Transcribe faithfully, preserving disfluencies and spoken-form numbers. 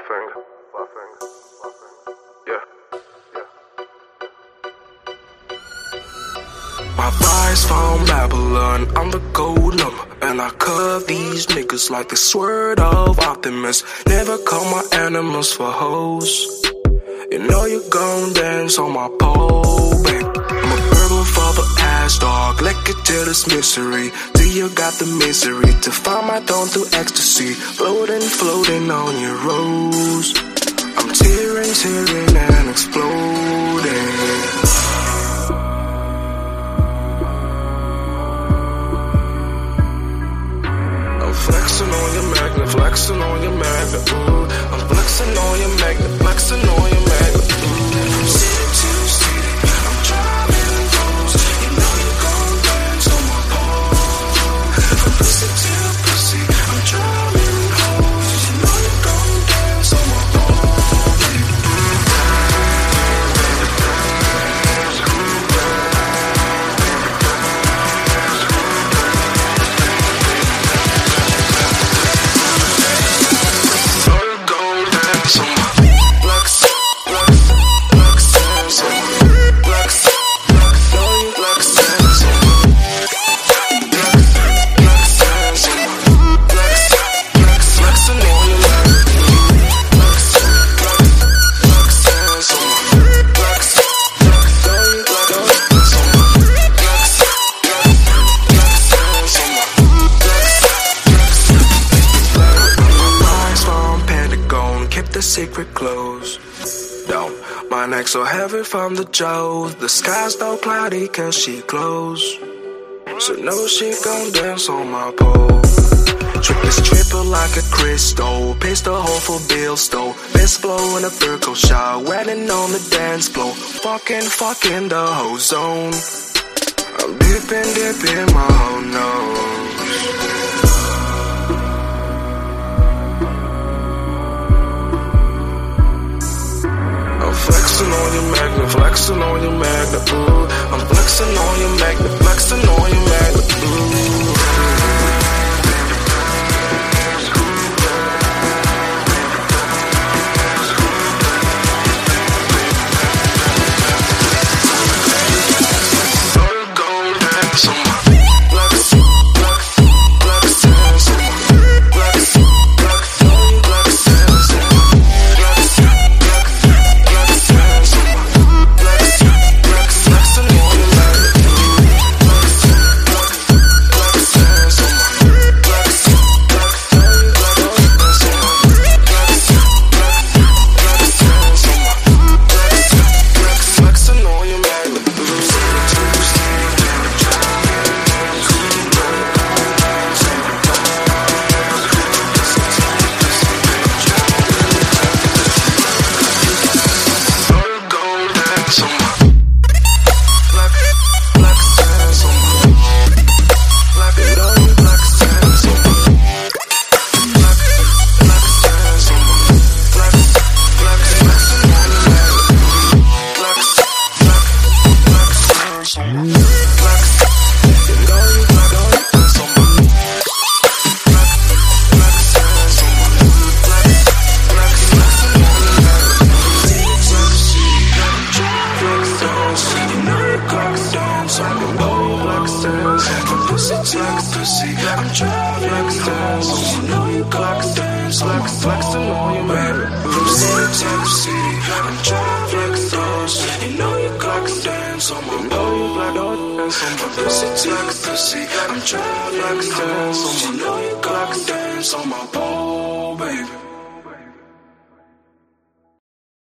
Buffing, buffing, buffing. Yeah, yeah. My vibes from Babylon, I'm the gold number, and I cut these niggas like the sword of Optimus. Never call my animals for hoes. You know you gon' dance on my pole, babe. I'm a burglar for the ass dog, lick it till it's misery. Do you got the misery to find my throne through ecstasy? Floating, floating on your rose. I'm tearing, tearing and exploding. Flexing on your magnet, flexing on your magnet, ooh. I'm flexing on your magnet, flexing on your magnet, ooh. From city to city, I'm driving those. You know you gon' dance on my pole. From pussy to pussy, I'm driving hoes. You know you gon' dance on my pole. Secret clothes. Don't my neck so heavy from the Joes. The sky's so cloudy cause she glows. So know she gon' dance on my pole. Trip is triple like a crystal. Pistol hole for bill stole. Best flow in a Virgo shot. Wedding on the dance floor. Fucking, fucking the whole zone. I'm dipping, dipping my whole nose. Flexing on your magnet, flexing on your magnet, ooh. I'm flexing on your magnet, flexing on your magnet, ooh. I'm driving close. You know you gon' dance. I'm flexing on your magnet. From city to city, I'm driving close. You know you gon' dance. I'm know you gon' dance. I'm pussy to pussy. I'm driving close. You know you gon' dance. I'm